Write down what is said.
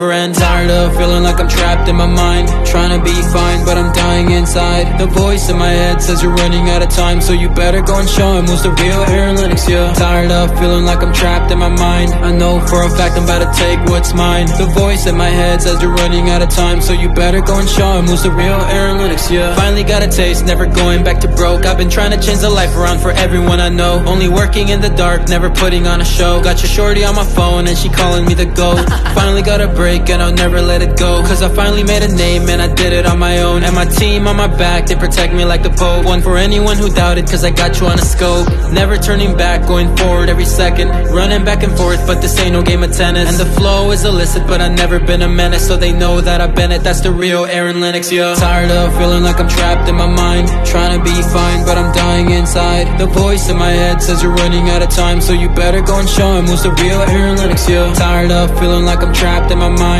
And tired of feeling like I'm trapped in my mind, trying to be fine, but I'm dying inside. The voice in my head says you're running out of time, so you better go and show him who's the real Aaron Lennox, yeah. Tired of feeling like I'm trapped in my mind, I know for a fact I'm about to take what's mine. The voice in my head says you're running out of time, so you better go and show him who's the real Aaron Lennox, yeah. Finally got a taste, never going back to broke. I've been trying to change the life around for everyone I know, only working in the dark, never putting on a show. Got your shorty on my phone and she calling me the GOAT. Finally got a break and I'll never let it go, cause I finally made a name and I did it on my own. And my team on my back, they protect me like the Pope. One for anyone who doubted, cause I got you on a scope. Never turning back, going forward every second, running back and forth, but this ain't no game of tennis. And the flow is illicit, but I've never been a menace, so they know that I've been it, that's the real Aaron Lennox, yeah. Tired of feeling like I'm trapped in my mind, trying to be fine, but I'm dying inside. The voice in my head says you're running out of time, so you better go and show him who's the real Aaron Lennox, yeah. Tired of feeling like I'm trapped in my mind,